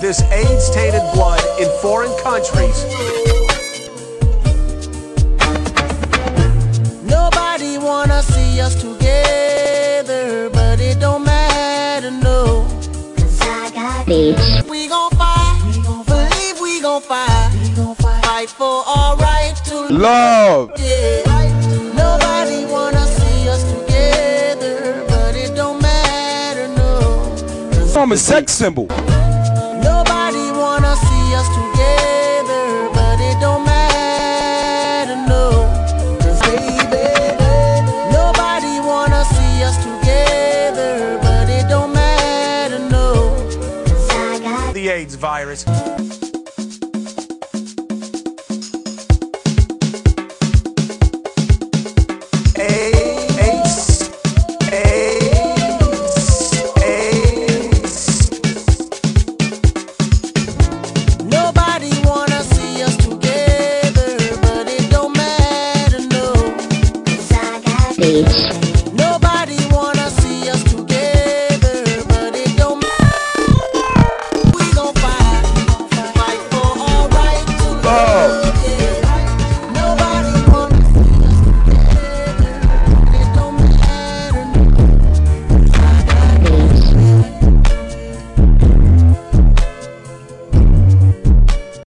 this AIDS-tainted blood in foreign countries. Nobody wanna see us together, but it don't matter, no. 'Cause I got AIDS. We gon' fight, believe we gon' fight, fight for our right to love. Yeah. Nobody wanna see us together, but it don't matter, no. I'm a sex symbol. Nobody wanna see us together, but it don't matter, no. 'Cause baby, nobody wanna see us together, but it don't matter, no. 'Cause I got the AIDS virus. AIDS.